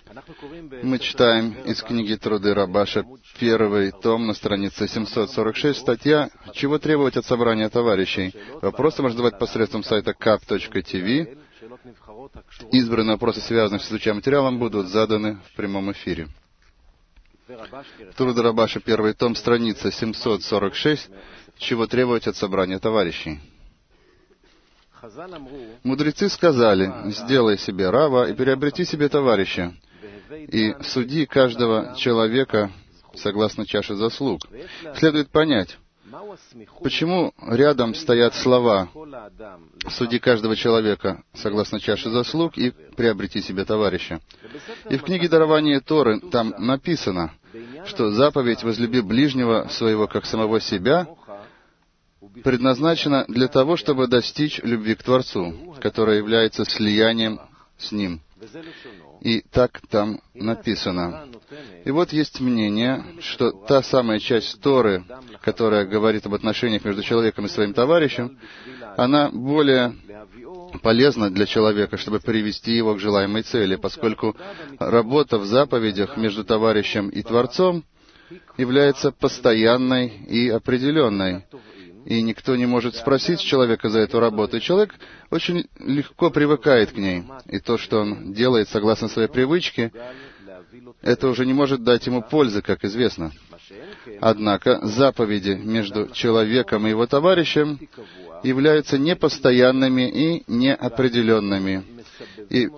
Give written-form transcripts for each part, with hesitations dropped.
Мы читаем из книги «Труды Рабаша», 1 том, на странице 746, статья «Чего требовать от собрания товарищей?». Вопросы можно задавать посредством сайта kap.tv. Избранные вопросы, связанные с изучаемым материалом, будут заданы в прямом эфире. Труды Рабаша, 1 том, страница 746. «Чего требовать от собрания товарищей?». Мудрецы сказали: «Сделай себе рава и приобрети себе товарища, и суди каждого человека согласно чаше заслуг». Следует понять, почему рядом стоят слова «суди каждого человека согласно чаше заслуг» и «приобрети себе товарища». И в книге дарования Торы там написано, что заповедь «возлюби ближнего своего, как самого себя» предназначена для того, чтобы достичь любви к Творцу, которая является слиянием с Ним. И так там написано. И вот есть мнение, что та самая часть Торы, которая говорит об отношениях между человеком и своим товарищем, она более полезна для человека, чтобы привести его к желаемой цели, поскольку работа в заповедях между товарищем и Творцом является постоянной и определенной. И никто не может спросить человека за эту работу. И человек очень легко привыкает к ней. И то, что он делает согласно своей привычке, это уже не может дать ему пользы, как известно. Однако заповеди между человеком и его товарищем являются непостоянными и неопределенными. И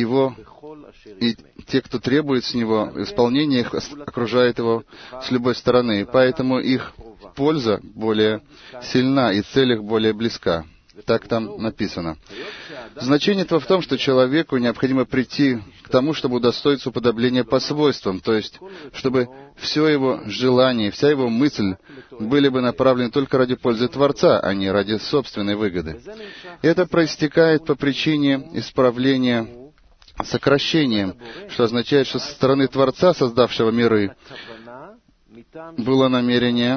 те, кто требует с него исполнения, их окружает его с любой стороны. И поэтому их польза более сильна и цель их более близка. Так там написано. Значение этого в том, что человеку необходимо прийти к тому, чтобы удостоиться уподобления по свойствам, то есть, чтобы все его желание, вся его мысль были бы направлены только ради пользы Творца, а не ради собственной выгоды. И это проистекает по причине исправления сокращением, что означает, что со стороны Творца, создавшего миры, было намерение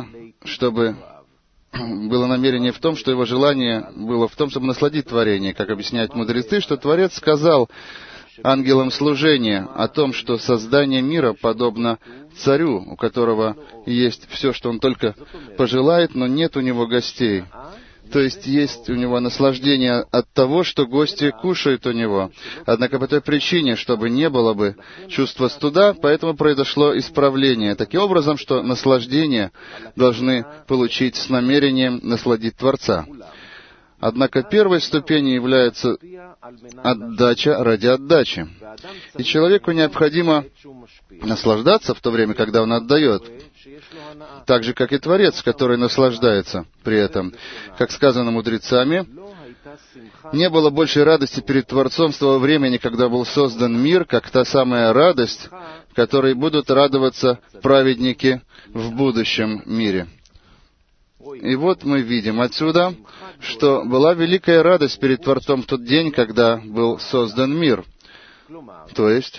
в том, что его желание было в том, чтобы насладить творение. Как объясняют мудрецы, что Творец сказал ангелам служения о том, что создание мира подобно царю, у которого есть все, что он только пожелает, но нет у него гостей. То есть есть у него наслаждение от того, что гости кушают у него. Однако по той причине, чтобы не было бы чувства стыда, поэтому произошло исправление. Таким образом, что наслаждение должны получить с намерением насладить Творца. Однако первой ступенью является отдача ради отдачи. И человеку необходимо наслаждаться в то время, когда он отдает, так же, как и Творец, который наслаждается при этом. Как сказано мудрецами, не было большей радости перед Творцом с того времени, когда был создан мир, как та самая радость, которой будут радоваться праведники в будущем мире. И вот мы видим отсюда, что была великая радость перед Творцом в тот день, когда был создан мир. То есть,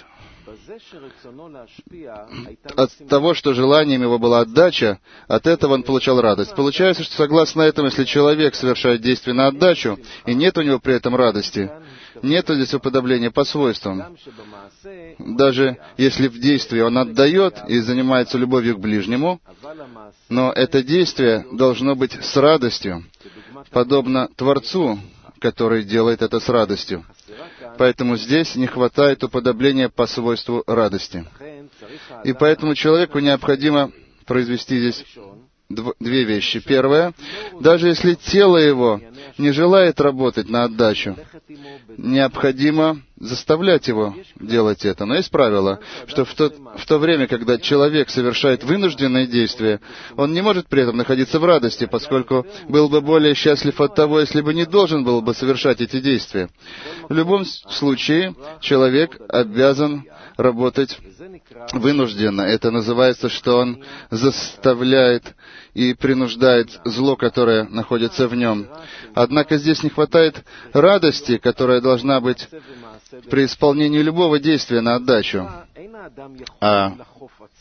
от того, что желанием его была отдача, от этого он получал радость. Получается, что согласно этому, если человек совершает действие на отдачу, и нет у него при этом радости, нет здесь уподобления по свойствам. Даже если в действии он отдает и занимается любовью к ближнему, но это действие должно быть с радостью, подобно Творцу, который делает это с радостью. Поэтому здесь не хватает уподобления по свойству радости. И поэтому человеку необходимо произвести здесь две вещи. Первое, даже если тело его не желает работать на отдачу, необходимо заставлять его делать это. Но есть правило, что в то время, когда человек совершает вынужденные действия, он не может при этом находиться в радости, поскольку был бы более счастлив от того, если бы не должен был бы совершать эти действия. В любом случае, человек обязан работать вынужденно. Это называется, что он заставляет и принуждает зло, которое находится в нем. Однако здесь не хватает радости, которая должна быть при исполнении любого действия на отдачу. А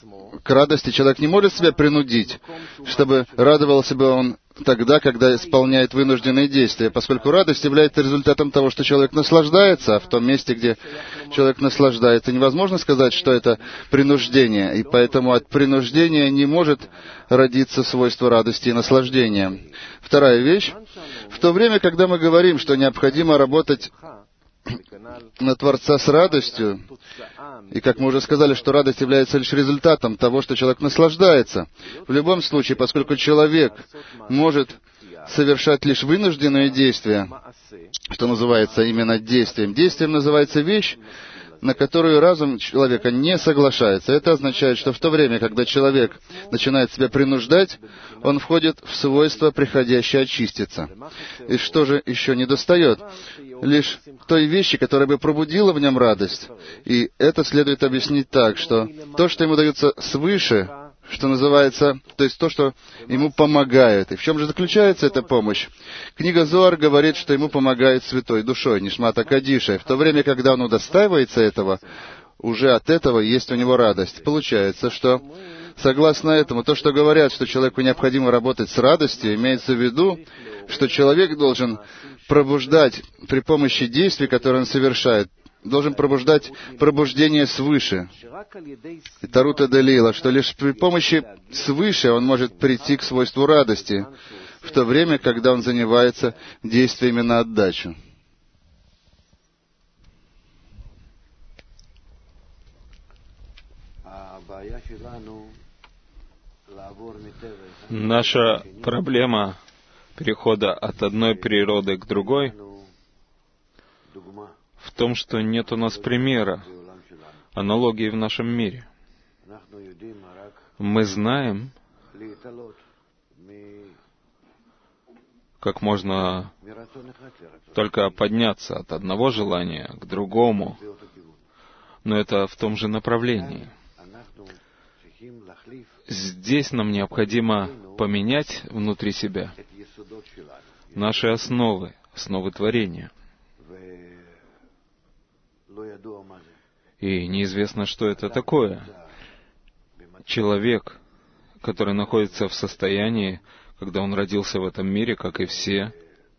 к радости человек не может себя принудить, чтобы радовался бы он тогда, когда исполняет вынужденные действия, поскольку радость является результатом того, что человек наслаждается, а в том месте, где человек наслаждается, невозможно сказать, что это принуждение, и поэтому от принуждения не может родиться свойство радости и наслаждения. Вторая вещь. В то время, когда мы говорим, что необходимо работать на Творца с радостью, и как мы уже сказали, что радость является лишь результатом того, что человек наслаждается. В любом случае, поскольку человек может совершать лишь вынужденные действия, что называется именно действием. Действием называется вещь, на которую разум человека не соглашается. Это означает, что в то время, когда человек начинает себя принуждать, он входит в свойство приходящее очиститься. И что же еще недостает? Лишь той вещи, которая бы пробудила в нем радость. И это следует объяснить так, что то, что ему дается свыше, что называется, то есть то, что ему помогает. И в чем же заключается эта помощь? Книга Зоар говорит, что ему помогает святой душой, Нишмата Кадиша. В то время, когда он удостаивается этого, уже от этого есть у него радость. Получается, что, согласно этому, то, что говорят, что человеку необходимо работать с радостью, имеется в виду, что человек должен пробуждать при помощи действий, которые он совершает, должен пробуждать пробуждение свыше. И Тарута Делила, что лишь при помощи свыше он может прийти к свойству радости, в то время, когда он занимается действиями на отдачу. Наша проблема перехода от одной природы к другой в том, что нет у нас примера, аналогии в нашем мире. Мы знаем, как можно только подняться от одного желания к другому, но это в том же направлении. Здесь нам необходимо поменять внутри себя наши основы, основы творения. И неизвестно, что это такое. Человек, который находится в состоянии, когда он родился в этом мире, как и все,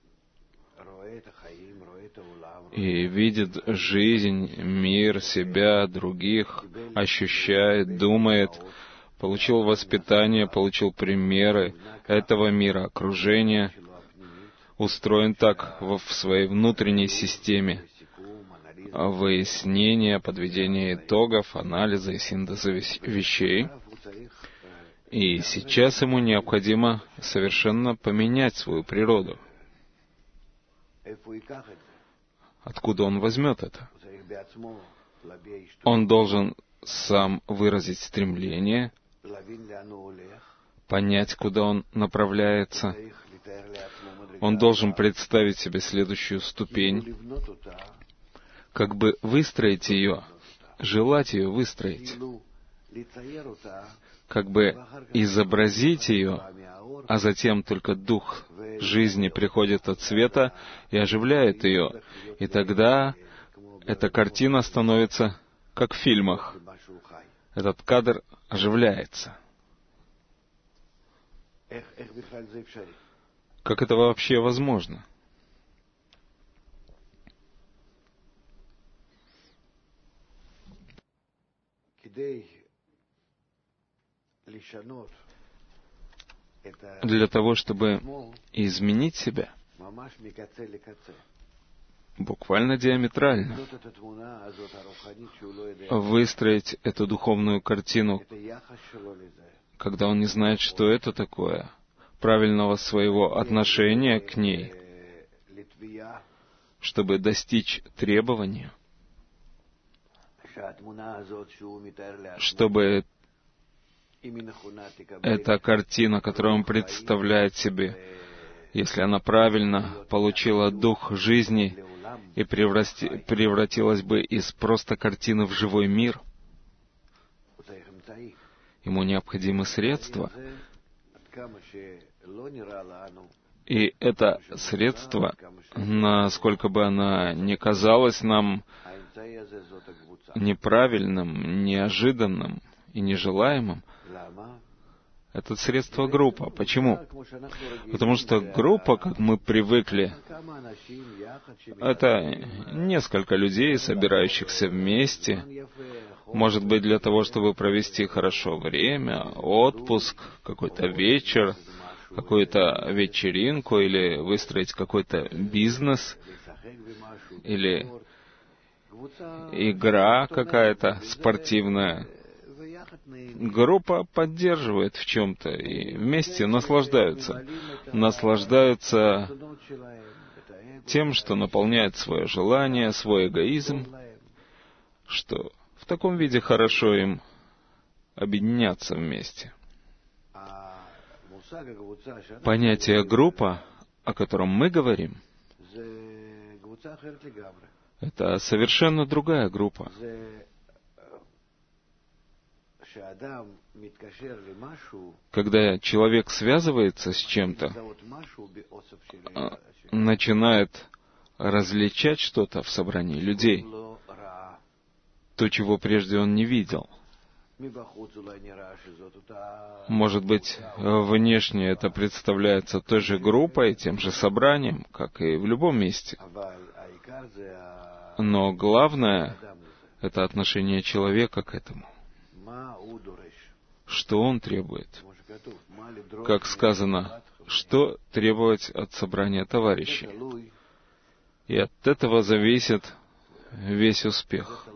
и видит жизнь, мир, себя, других, ощущает, думает, получил воспитание, получил примеры этого мира, окружения, устроен так в своей внутренней системе выяснения, подведения итогов, анализа и синтеза вещей. И сейчас ему необходимо совершенно поменять свою природу. Откуда он возьмет это? Он должен сам выразить стремление, понять, куда он направляется. Он должен представить себе следующую ступень, как бы выстроить ее, желать ее выстроить, как бы изобразить ее, а затем только дух жизни приходит от света и оживляет ее. И тогда эта картина становится как в фильмах. Этот кадр оживляется. Как это вообще возможно? Для того, чтобы изменить себя, буквально диаметрально, выстроить эту духовную картину, когда он не знает, что это такое, правильного своего отношения к ней, чтобы достичь требования, чтобы эта картина, которую он представляет себе, если она правильно получила дух жизни и превратилась бы из просто картины в живой мир, ему необходимы средства. И это средство, насколько бы оно ни казалось нам неправильным, неожиданным и нежелаемым, это средство группа. Почему? Потому что группа, как мы привыкли, это несколько людей, собирающихся вместе, может быть, для того, чтобы провести хорошо время, отпуск, какой-то вечер, какую-то вечеринку, или выстроить какой-то бизнес, или игра какая-то спортивная. Группа поддерживает в чем-то и вместе наслаждаются. Наслаждаются тем, что наполняет свое желание, свой эгоизм, что в таком виде хорошо им объединяться вместе. Понятие группа, о котором мы говорим, это совершенно другая группа. Когда человек связывается с чем-то, начинает различать что-то в собрании людей, то, чего прежде он не видел. Может быть, внешне это представляется той же группой, тем же собранием, как и в любом месте. Но главное — это отношение человека к этому. Что он требует? Как сказано, что требовать от собрания товарищей? И от этого зависит весь успех.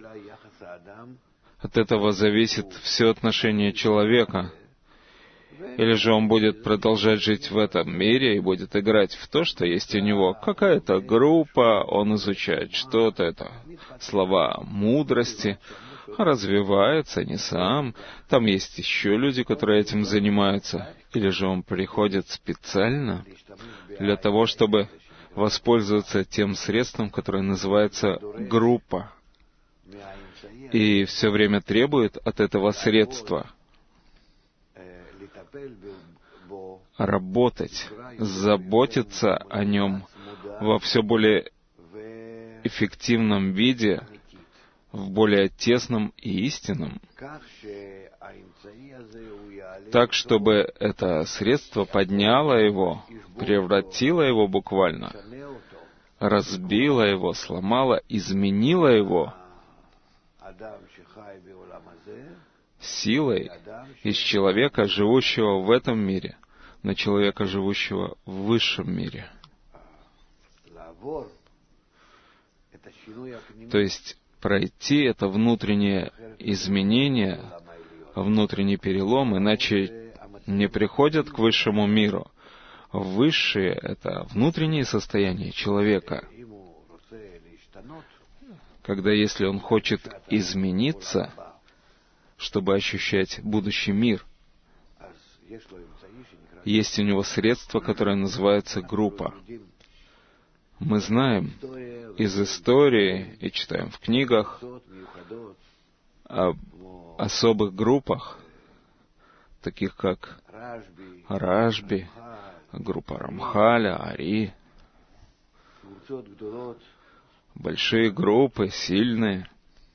От этого зависит все отношение человека. Или же он будет продолжать жить в этом мире и будет играть в то, что есть у него. Какая-то группа, он изучает что-то, это слова мудрости, развивается не сам. Там есть еще люди, которые этим занимаются. Или же он приходит специально для того, чтобы воспользоваться тем средством, которое называется группа. И все время требует от этого средства работать, заботиться о нем во все более эффективном виде, в более тесном и истинном, так, чтобы это средство подняло его, превратило его буквально, разбило его, сломало, изменило его силой из человека, живущего в этом мире, на человека, живущего в высшем мире. То есть пройти это внутреннее изменение, внутренний перелом, иначе не приходят к высшему миру. Высшее — это внутреннее состояние человека, когда, если он хочет измениться, чтобы ощущать будущий мир, есть у него средство, которое называется группа. Мы знаем из истории и читаем в книгах об особых группах, таких как Рашби, группа Рамхаля, Ари, большие группы, сильные,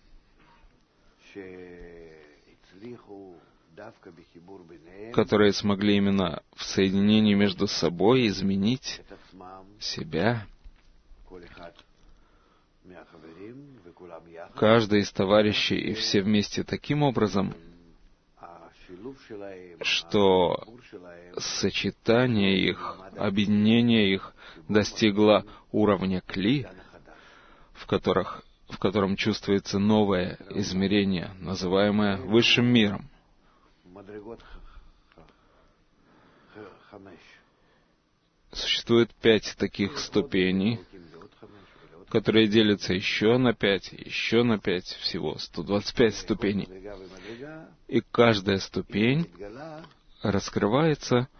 которые смогли именно в соединении между собой изменить себя. Каждый из товарищей и все вместе таким образом, что сочетание их, объединение их достигло уровня кли, в котором чувствуется новое измерение, называемое высшим миром. Существует 5 таких ступеней, которые делятся еще на 5, всего 125 ступеней. И каждая ступень раскрывается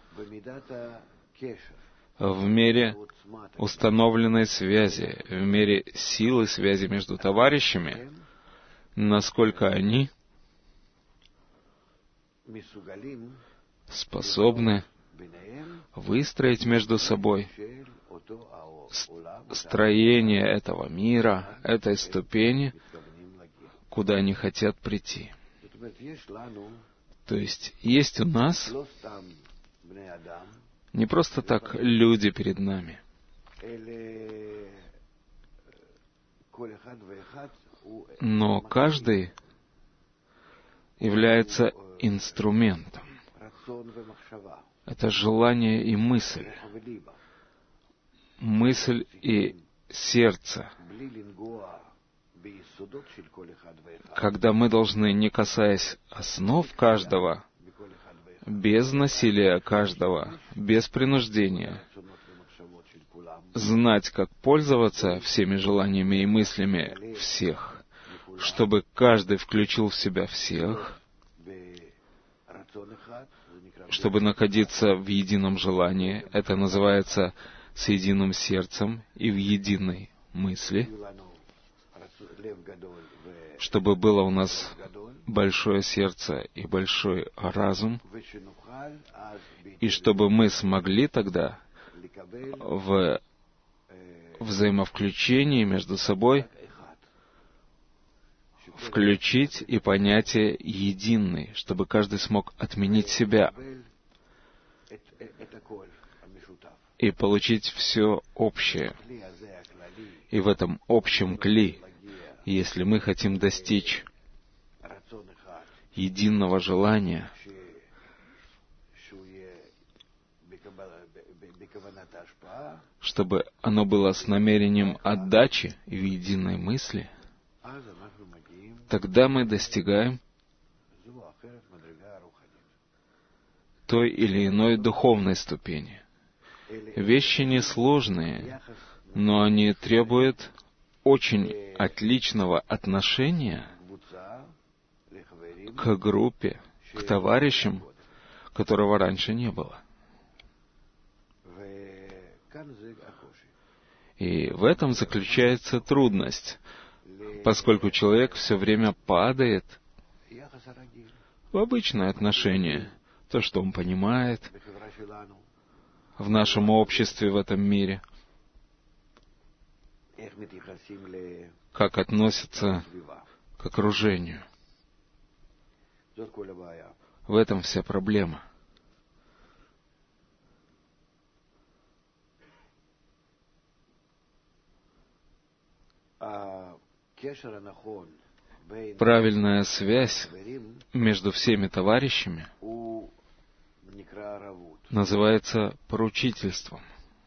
в мере установленной связи, в мере силы связи между товарищами, насколько они способны выстроить между собой строение этого мира, этой ступени, куда они хотят прийти. То есть у нас не просто так люди перед нами, но каждый является инструментом. Это желание и мысль. Мысль и сердце. Когда мы должны, не касаясь основ каждого, без насилия каждого, без принуждения, знать, как пользоваться всеми желаниями и мыслями всех, чтобы каждый включил в себя всех, чтобы находиться в едином желании, это называется с единым сердцем и в единой мысли, чтобы было у нас большое сердце и большой разум, и чтобы мы смогли тогда в взаимовключении между собой включить и понятие единый, чтобы каждый смог отменить себя и получить все общее. И в этом общем кли, если мы хотим достичь единого желания, чтобы оно было с намерением отдачи в единой мысли, тогда мы достигаем той или иной духовной ступени. Вещи несложные, но они требуют очень отличного отношения к группе, к товарищам, которого раньше не было. И в этом заключается трудность, поскольку человек все время падает в обычное отношение, то, что он понимает в нашем обществе, в этом мире, как относится к окружению. В этом вся проблема. Правильная связь между всеми товарищами называется поручительством.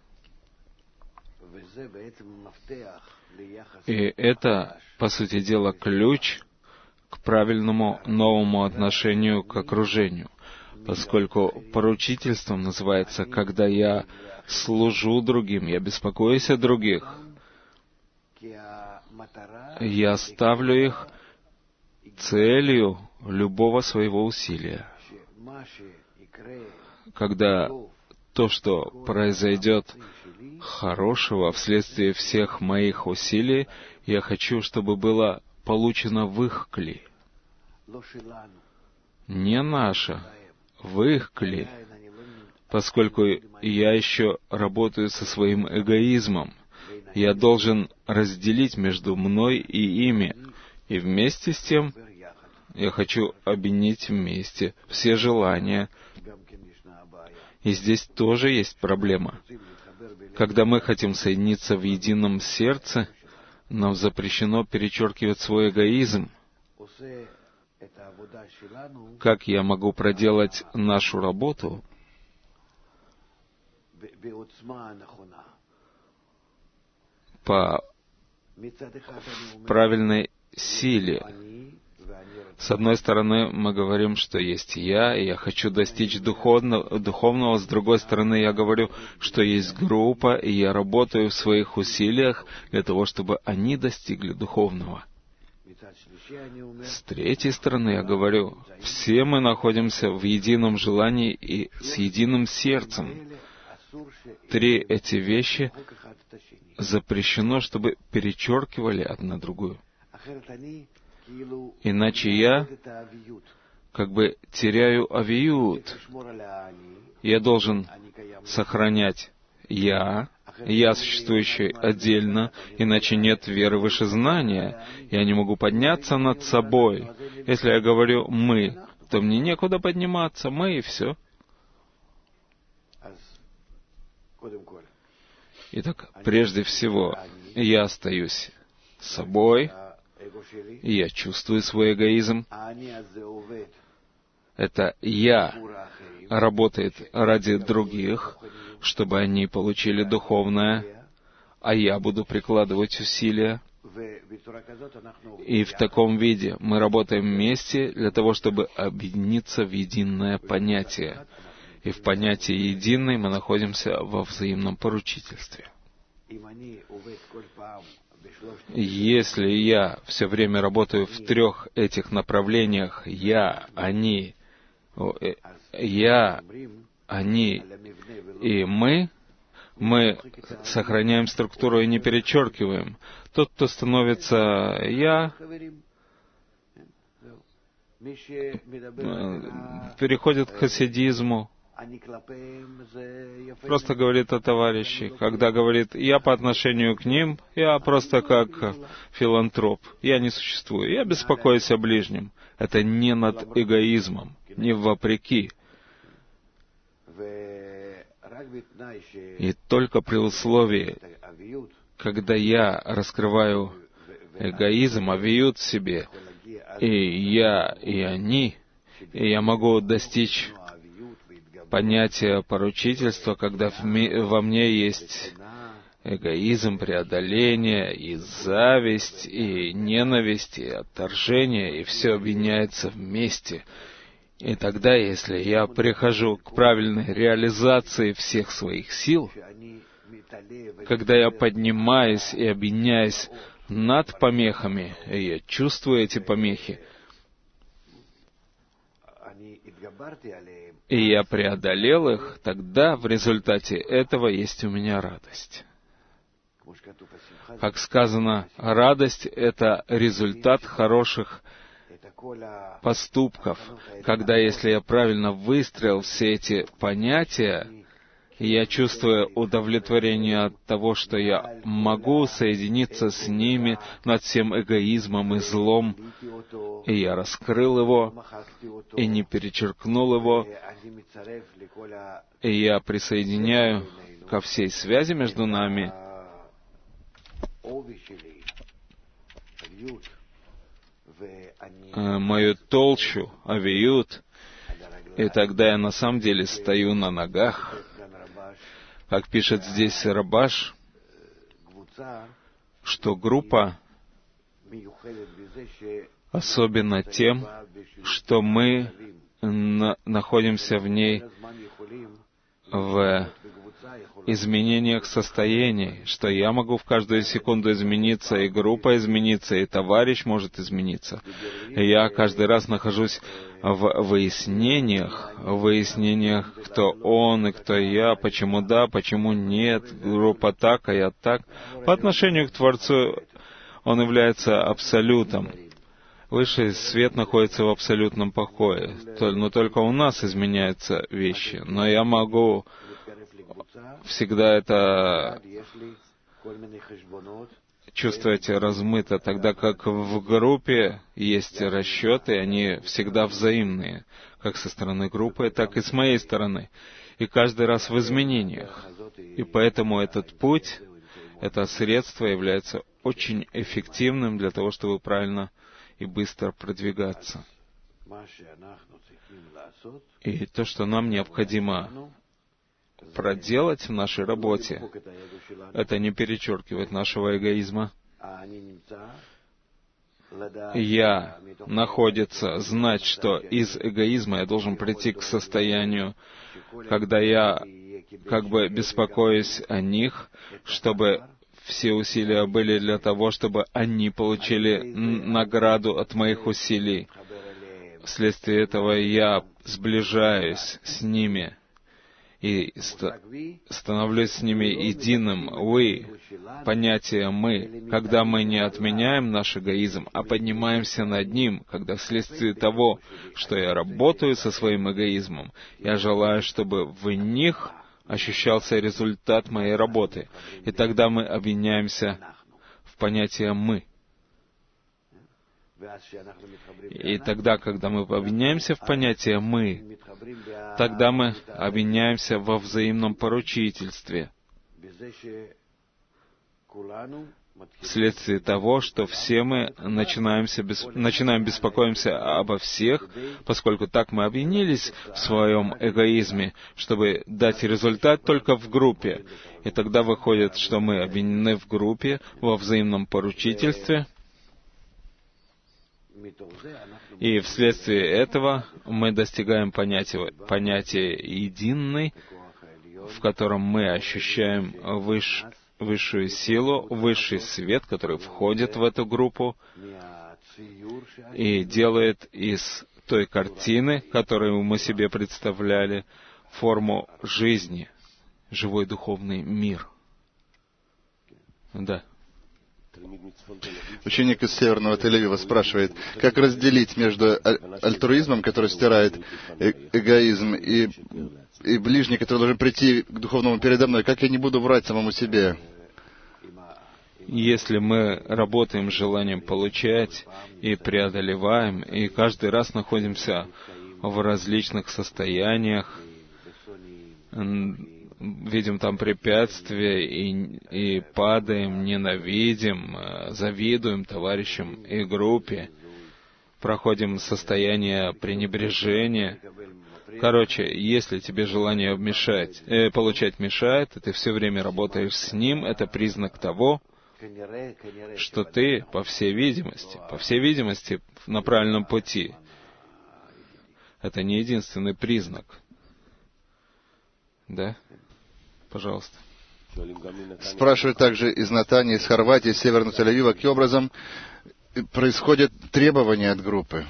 И это, по сути дела, ключ к правильному новому отношению к окружению, поскольку поручительством называется, когда я служу другим, я беспокоюсь о других, я ставлю их целью любого своего усилия. Когда то, что произойдет хорошего вследствие всех моих усилий, я хочу, чтобы было получено в их кли. Не наше, в их кли, поскольку я еще работаю со своим эгоизмом. Я должен разделить между мной и ими, и вместе с тем я хочу объединить вместе все желания. И здесь тоже есть проблема. Когда мы хотим соединиться в едином сердце, нам запрещено перечеркивать свой эгоизм. Как я могу проделать нашу работу по правильной силе? С одной стороны, мы говорим, что есть я, и я хочу достичь духовного. С другой стороны, я говорю, что есть группа, и я работаю в своих усилиях для того, чтобы они достигли духовного. С третьей стороны, я говорю, все мы находимся в едином желании и с единым сердцем. Три эти вещи запрещено, чтобы перечеркивали одна другую. Иначе я как бы теряю авиют. Я должен сохранять я существующий отдельно, иначе нет веры выше знания. Я не могу подняться над собой. Если я говорю «мы», то мне некуда подниматься, мы и все. Итак, прежде всего, я остаюсь собой, и я чувствую свой эгоизм. Это «я» работает ради других, чтобы они получили духовное, а я буду прикладывать усилия. И в таком виде мы работаем вместе для того, чтобы объединиться в единое понятие. И в понятии «единый» мы находимся во взаимном поручительстве. Если я все время работаю в трех этих направлениях, я, они и мы сохраняем структуру и не перечеркиваем. Тот, кто становится «я», переходит к хасидизму, просто говорит о товарищи. Когда говорит «я по отношению к ним», я просто как филантроп, я не существую, я беспокоюсь о ближнем. Это не над эгоизмом, не вопреки. И только при условии, когда я раскрываю эгоизм, авиют в себе, и я, и они, и я могу достичь понятия поручительства, когда во мне есть эгоизм, преодоление, и зависть, и ненависть, и отторжение, и все объединяется вместе. И тогда, если я прихожу к правильной реализации всех своих сил, когда я поднимаюсь и объединяюсь над помехами, и я чувствую эти помехи, и я преодолел их, тогда в результате этого есть у меня радость. Как сказано, радость — это результат хороших поступков, когда, если я правильно выстроил все эти понятия, я чувствую удовлетворение от того, что я могу соединиться с ними над всем эгоизмом и злом, и я раскрыл его, и не перечеркнул его, и я присоединяю ко всей связи между нами мою толщу, авиют, и тогда я на самом деле стою на ногах. Как пишет здесь Рабаш, что группа особенно тем, что мы находимся в ней в изменениях состояний, что я могу в каждую секунду измениться, и группа измениться, и товарищ может измениться. И я каждый раз нахожусь в выяснениях, кто он и кто я, почему да, почему нет, группа так, а я так. По отношению к Творцу он является абсолютом. Высший свет находится в абсолютном покое, но только у нас изменяются вещи. Но я могу всегда это чувствовать размыто, тогда как в группе есть расчеты, они всегда взаимные, как со стороны группы, так и с моей стороны. И каждый раз в изменениях. И поэтому этот путь, это средство является очень эффективным для того, чтобы правильно и быстро продвигаться. И то, что нам необходимо проделать в нашей работе, это не перечеркивать нашего эгоизма. Я находится, знать, что из эгоизма я должен прийти к состоянию, когда я как бы беспокоюсь о них, чтобы все усилия были для того, чтобы они получили награду от моих усилий. Вследствие этого я сближаюсь с ними и становлюсь с ними единым. Понятие «мы», когда мы не отменяем наш эгоизм, а поднимаемся над ним, когда вследствие того, что я работаю со своим эгоизмом, я желаю, чтобы в них ощущался результат моей работы. И тогда мы объединяемся в понятие «мы». И тогда, когда мы объединяемся в понятие «мы», тогда мы объединяемся во взаимном поручительстве, вследствие того, что все мы начинаем беспокоиться обо всех, поскольку так мы объединились в своем эгоизме, чтобы дать результат только в группе. И тогда выходит, что мы объединены в группе, во взаимном поручительстве, и вследствие этого мы достигаем понятия «единый», в котором мы ощущаем высшую силу, высший свет, который входит в эту группу и делает из той картины, которую мы себе представляли, форму жизни, живой духовный мир. Да. Ученик из Северного Тель-Авива спрашивает, как разделить между альтруизмом, который стирает эгоизм, и ближний, который должен прийти к духовному передо мной, как я не буду врать самому себе? Если мы работаем с желанием получать и преодолеваем, и каждый раз находимся в различных состояниях, видим там препятствия и падаем, ненавидим, завидуем товарищам и группе, проходим состояние пренебрежения. Короче, если тебе желание получать мешает, и ты все время работаешь с ним, это признак того, что ты, по всей видимости, на правильном пути. Это не единственный признак. Да? Пожалуйста. Спрашивают также из Натании, из Хорватии, из Северного Тель-Авива, каким образом происходят требования от группы?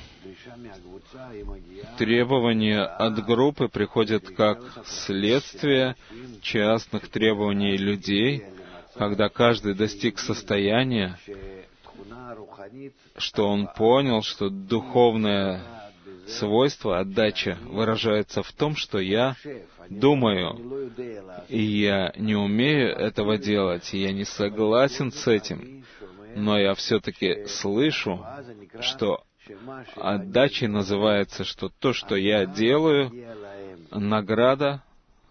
Требования от группы приходят как следствие частных требований людей, когда каждый достиг состояния, что он понял, что духовное свойство, отдача, выражается в том, что я думаю, и я не умею этого делать, и я не согласен с этим, но я все-таки слышу, что отдачей называется, что то, что я делаю, награда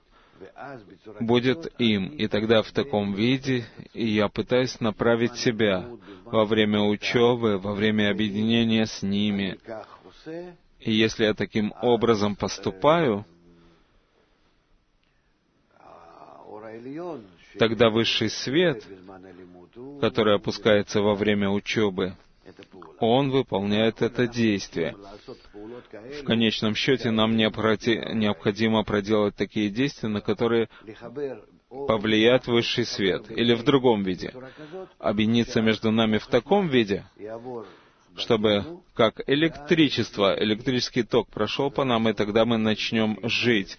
будет им. И тогда в таком виде я пытаюсь направить себя во время учебы, во время объединения с ними. И если я таким образом поступаю, тогда высший свет, который опускается во время учебы, он выполняет это действие. В конечном счете нам необходимо проделать такие действия, на которые повлияет высший свет. Или в другом виде. Объединиться между нами в таком виде, чтобы как электрический ток прошел по нам, и тогда мы начнем жить.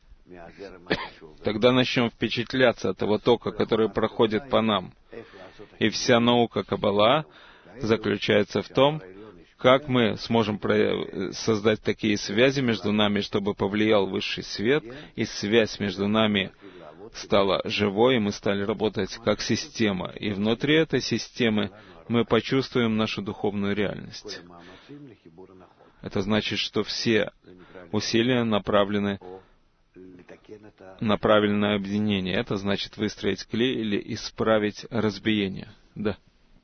Тогда начнем впечатляться от того тока, который проходит по нам. И вся наука Каббала заключается в том, как мы сможем создать такие связи между нами, чтобы повлиял высший свет, и связь между нами стала живой, и мы стали работать как система. И внутри этой системы мы почувствуем нашу духовную реальность. Это значит, что все усилия направлены на правильное объединение. Это значит выстроить клей или исправить разбиение. Да.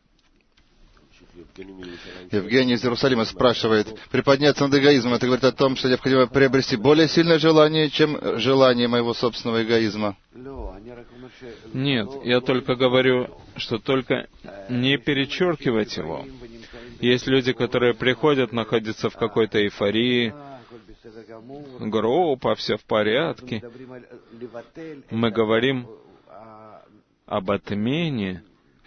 Евгений из Иерусалима спрашивает, приподняться над эгоизмом, это говорит о том, что необходимо приобрести более сильное желание, чем желание моего собственного эгоизма? Нет, я только говорю, что только не перечеркивать его. Есть люди, которые приходят, находятся в какой-то эйфории, группа, все в порядке. Мы говорим об отмене.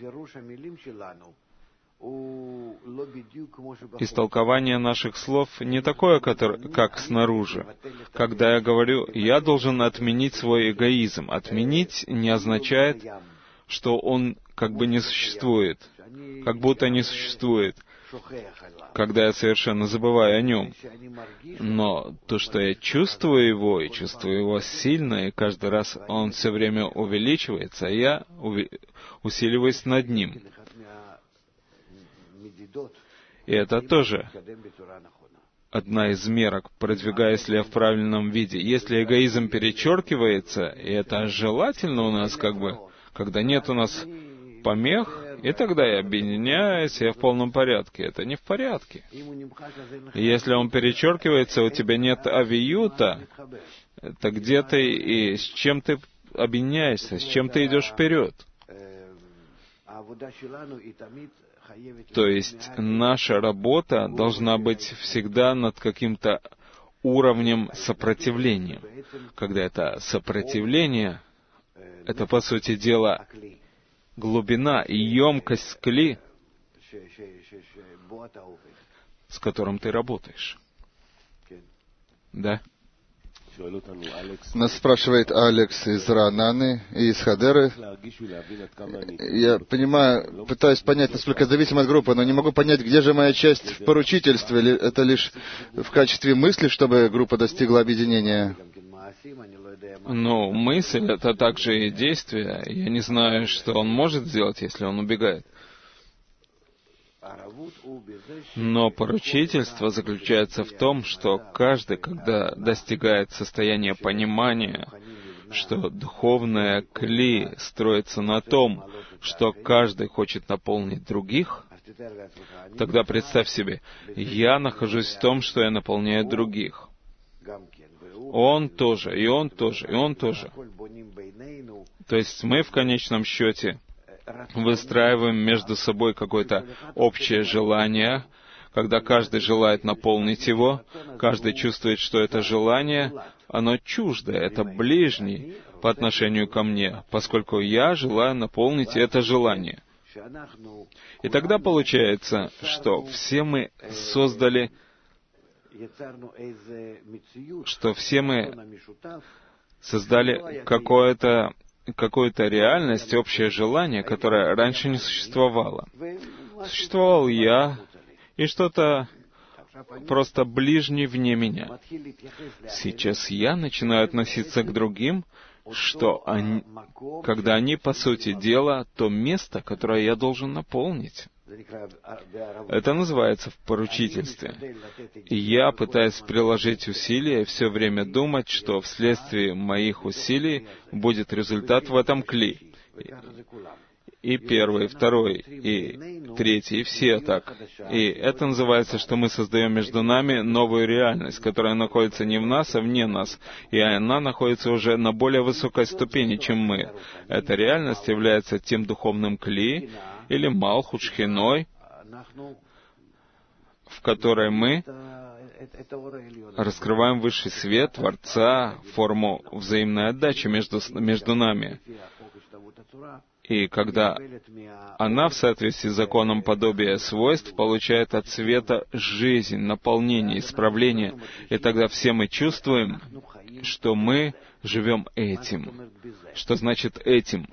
Истолкование наших слов не такое, как снаружи. Когда я говорю, я должен отменить свой эгоизм. Отменить не означает, что он как бы не существует, как будто не существует, когда я совершенно забываю о нем. Но то, что я чувствую его, и чувствую его сильно, и каждый раз он все время увеличивается, а я усиливаюсь над ним. И это тоже одна из мерок, продвигаясь ли я в правильном виде. Если эгоизм перечеркивается, и это желательно у нас, когда нет у нас помех, и тогда я объединяюсь, я в полном порядке. Это не в порядке. Если он перечеркивается, у тебя нет авиюта, это где ты и с чем ты объединяешься, с чем ты идешь вперед. То есть наша работа должна быть всегда над каким-то уровнем сопротивления. Когда это сопротивление, это, по сути дела, глубина и емкость кли, с которым ты работаешь. Да? Нас спрашивает Алекс из Рананы и из Хадеры. Я понимаю, пытаюсь понять, насколько я зависим от группы, но не могу понять, где же моя часть в поручительстве. Или это лишь в качестве мысли, чтобы группа достигла объединения? Ну, мысль — это также и действие. Я не знаю, что он может сделать, если он убегает. Но поручительство заключается в том, что каждый, когда достигает состояния понимания, что духовная кли строится на том, что каждый хочет наполнить других, тогда представь себе, я нахожусь в том, что я наполняю других. Он тоже, и он тоже, и он тоже. То есть мы в конечном счете выстраиваем между собой какое-то общее желание, когда каждый желает наполнить его, каждый чувствует, что это желание, оно чуждое, это ближний по отношению ко мне, поскольку я желаю наполнить это желание. И тогда получается, что все мы создали, создали какую-то реальность, общее желание, которое раньше не существовало. Существовал я и что-то просто ближний вне меня. Сейчас я начинаю относиться к другим, когда они, по сути дела, то место, которое я должен наполнить. Это называется в поручительстве. И я пытаюсь приложить усилия и все время думать, что вследствие моих усилий будет результат в этом кли. И первый, и второй, и третий, и все так. И это называется, что мы создаем между нами новую реальность, которая находится не в нас, а вне нас. И она находится уже на более высокой ступени, чем мы. Эта реальность является тем духовным кли, или Малхут Шхиной, в которой мы раскрываем высший свет Творца, форму взаимной отдачи между нами. И когда она в соответствии с законом подобия свойств получает от света жизнь, наполнение, исправление, и тогда все мы чувствуем, что мы живем этим. Что значит этим?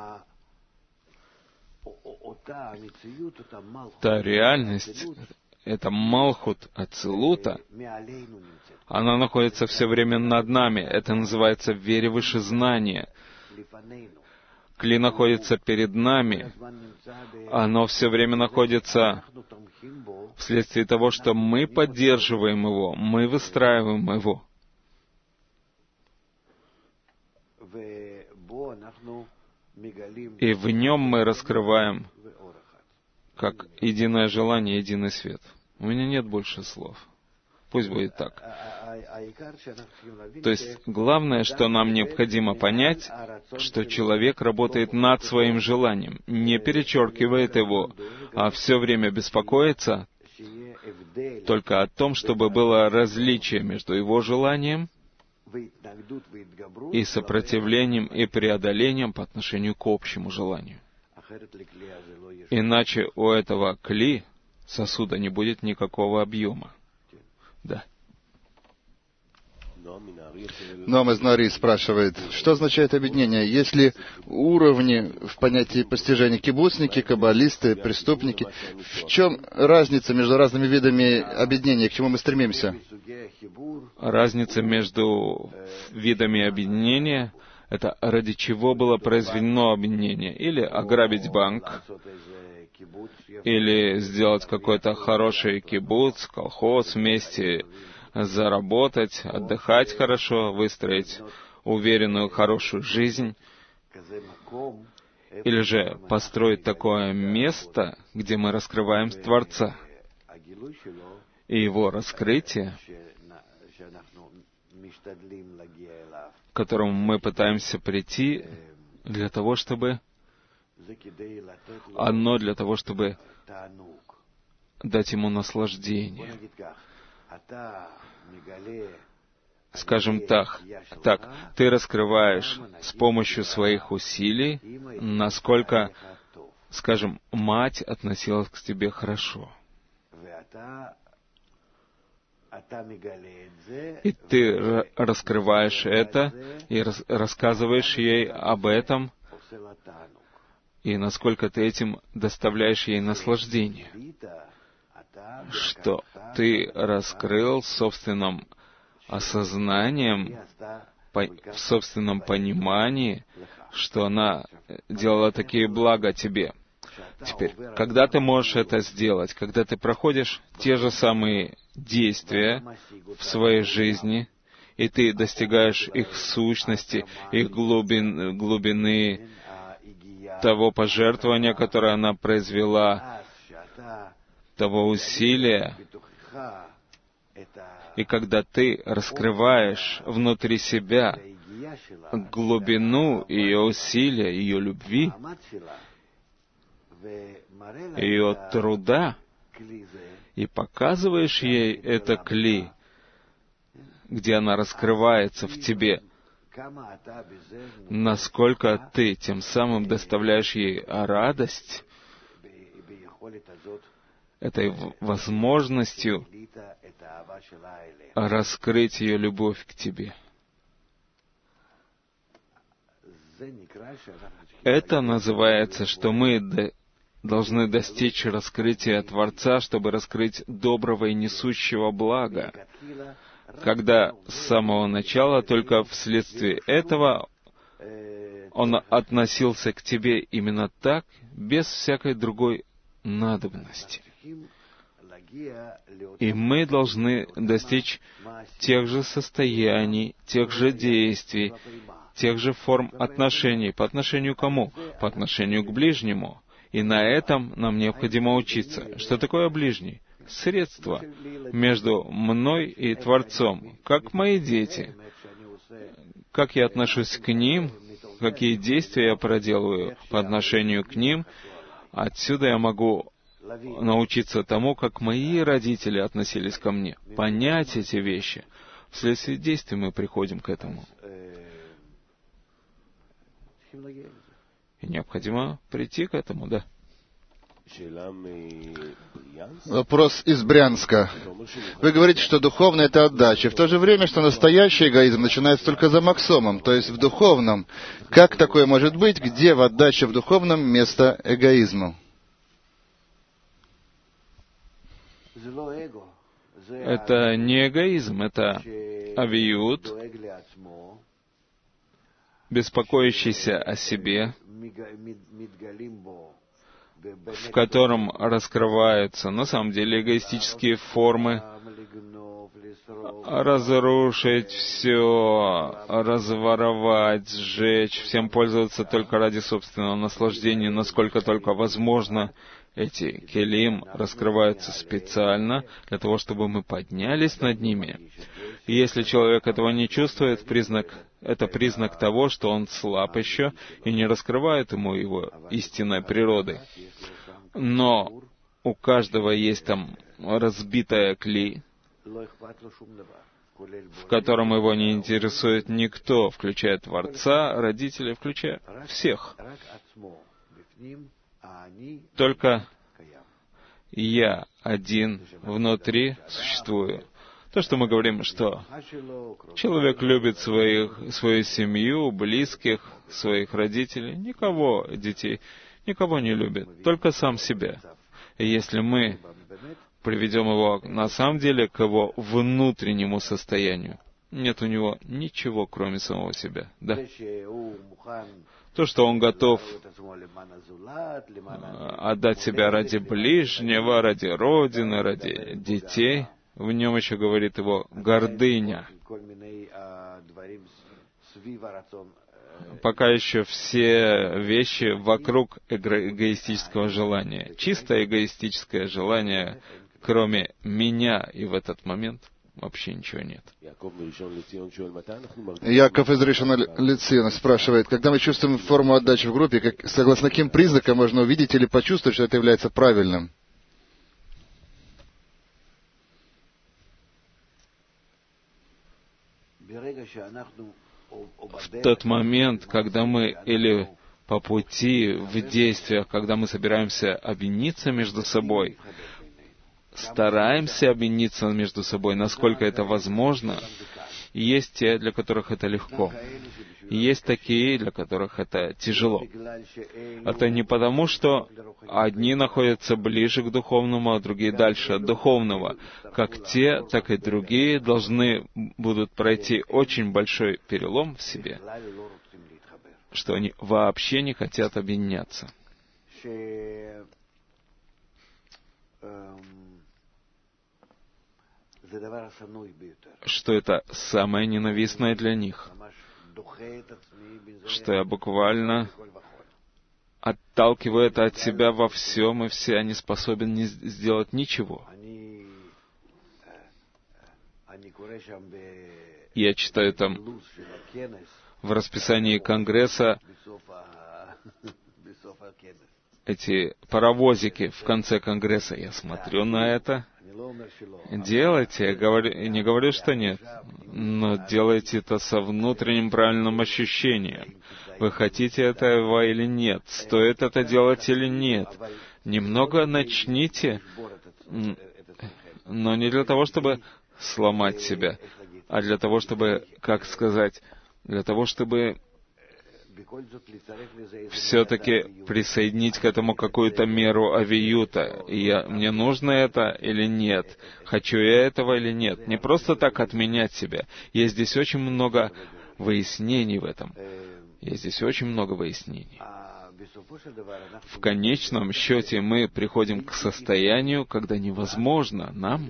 Та реальность, это Малхут Ацилута, она находится все время над нами. Это называется в вере выше знания. Кли находится перед нами. Оно все время находится вследствие того, что мы поддерживаем его, мы выстраиваем его. И в нем мы раскрываем как единое желание, единый свет. У меня нет больше слов. Пусть будет так. То есть, главное, что нам необходимо понять, что человек работает над своим желанием, не перечеркивает его, а все время беспокоится только о том, чтобы было различие между его желанием и сопротивлением и преодолением по отношению к общему желанию. Иначе у этого кли, сосуда, не будет никакого объема. Да. Ном из Нари спрашивает, что означает объединение? Есть ли уровни в понятии постижения? Кибуцники, каббалисты, преступники? В чем разница между разными видами объединения? К чему мы стремимся? Разница между видами объединения — это ради чего было произведено объединение. Или ограбить банк, или сделать какой-то хороший кибуц, колхоз, вместе заработать, отдыхать хорошо, выстроить уверенную, хорошую жизнь, или же построить такое место, где мы раскрываем Творца и Его раскрытие, к которому мы пытаемся прийти для того, чтобы дать ему наслаждение. Скажем так, ты раскрываешь с помощью своих усилий, насколько, скажем, мать относилась к тебе хорошо. И ты раскрываешь это и рассказываешь ей об этом, и насколько ты этим доставляешь ей наслаждение, что ты раскрыл собственным осознанием, в собственном понимании, что она делала такие блага тебе. Теперь, когда ты можешь это сделать, когда ты проходишь те же самые действия в своей жизни, и ты достигаешь их сущности, их глубины, того пожертвования, которое она произвела, того усилия, и когда ты раскрываешь внутри себя глубину ее усилия, ее любви, ее труда, и показываешь ей это кли, где она раскрывается в тебе, насколько ты тем самым доставляешь ей радость, этой возможностью раскрыть ее любовь к тебе. Это называется, что мы должны достичь раскрытия Творца, чтобы раскрыть доброго и несущего блага, когда с самого начала только вследствие этого Он относился к тебе именно так, без всякой другой надобности. И мы должны достичь тех же состояний, тех же действий, тех же форм отношений. По отношению к кому? По отношению к ближнему. И на этом нам необходимо учиться. Что такое ближний? Средство между мной и Творцом, как мои дети. Как я отношусь к ним, какие действия я проделываю по отношению к ним, отсюда я могу научиться тому, как мои родители относились ко мне. Понять эти вещи. Вследствие действий мы приходим к этому. И необходимо прийти к этому, да. Вопрос из Брянска. Вы говорите, что духовное — это отдача, в то же время, что настоящий эгоизм начинается только за максомом, то есть в духовном. Как такое может быть? Где в отдаче в духовном место эгоизму? Это не эгоизм, это авиют, беспокоящийся о себе, в котором раскрываются на самом деле эгоистические формы, разрушить все, разворовать, сжечь, всем пользоваться только ради собственного наслаждения, насколько только возможно. Эти келим раскрываются специально для того, чтобы мы поднялись над ними. И если человек этого не чувствует, это признак того, что он слаб еще и не раскрывает ему его истинной природы. Но у каждого есть там разбитая кли, в котором его не интересует никто, включая Творца, родителей, включая всех. Только я один внутри существую. То, что мы говорим, что человек любит свою семью, близких, своих родителей, никого, детей, никого не любит, только сам себя. И если мы приведем его на самом деле к его внутреннему состоянию, нет у него ничего, кроме самого себя. Да. То, что он готов отдать себя ради ближнего, ради Родины, ради детей, в нем еще говорит его гордыня. Пока еще все вещи вокруг эгоистического желания. Чисто эгоистическое желание, кроме меня, и в этот момент вообще ничего нет. Яков из Ришона Лециона спрашивает, когда мы чувствуем форму отдачи в группе, согласно каким признакам можно увидеть или почувствовать, что это является правильным? В тот момент, когда мы или по пути, в действиях, когда мы собираемся объединиться между собой, стараемся объединиться между собой, насколько это возможно, и есть те, для которых это легко. И есть такие, для которых это тяжело. Это не потому, что одни находятся ближе к духовному, а другие дальше от духовного. Как те, так и другие должны будут пройти очень большой перелом в себе, что они вообще не хотят объединяться. Что это самое ненавистное для них. Что я буквально отталкиваю это от себя во всем, и все не способен сделать ничего. Я читаю там в расписании Конгресса эти паровозики в конце Конгресса. Я смотрю на это. Делайте, я не говорю, что нет, но делайте это со внутренним правильным ощущением. Вы хотите этого или нет? Стоит это делать или нет? Немного начните, но не для того, чтобы сломать себя, а для того, чтобы, как сказать, для того, чтобы все-таки присоединить к этому какую-то меру авиюта. Мне нужно это или нет? Хочу я этого или нет? Не просто так отменять себя. Есть здесь очень много выяснений в этом. Есть здесь очень много выяснений. В конечном счете мы приходим к состоянию, когда невозможно нам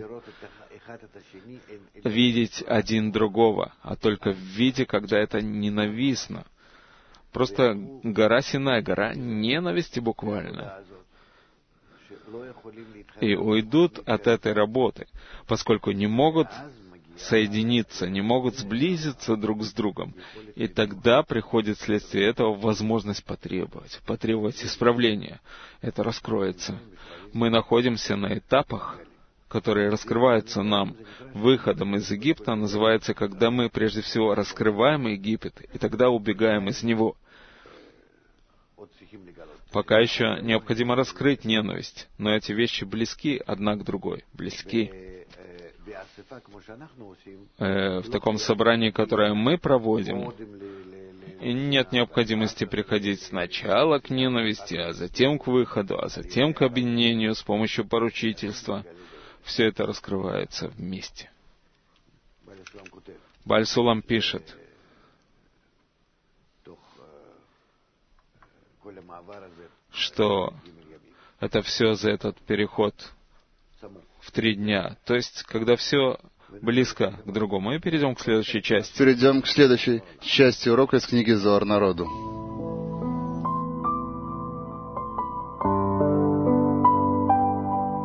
видеть один другого, а только в виде, когда это ненавистно. Просто гора Синай, гора ненависти буквально. И уйдут от этой работы, поскольку не могут соединиться, не могут сблизиться друг с другом. И тогда приходит вследствие этого возможность потребовать исправления. Это раскроется. Мы находимся на этапах, которые раскрываются нам выходом из Египта, называется, когда мы прежде всего раскрываем Египет, и тогда убегаем из него. Пока еще необходимо раскрыть ненависть, но эти вещи близки одна к другой, близки. В таком собрании, которое мы проводим, нет необходимости приходить сначала к ненависти, а затем к выходу, а затем к объединению с помощью поручительства. Все это раскрывается вместе. Бааль Сулам пишет, что это все за этот переход в 3 дня. То есть, когда все близко к другому. И перейдем к следующей части. Перейдем к следующей части урока из книги Зоар народу.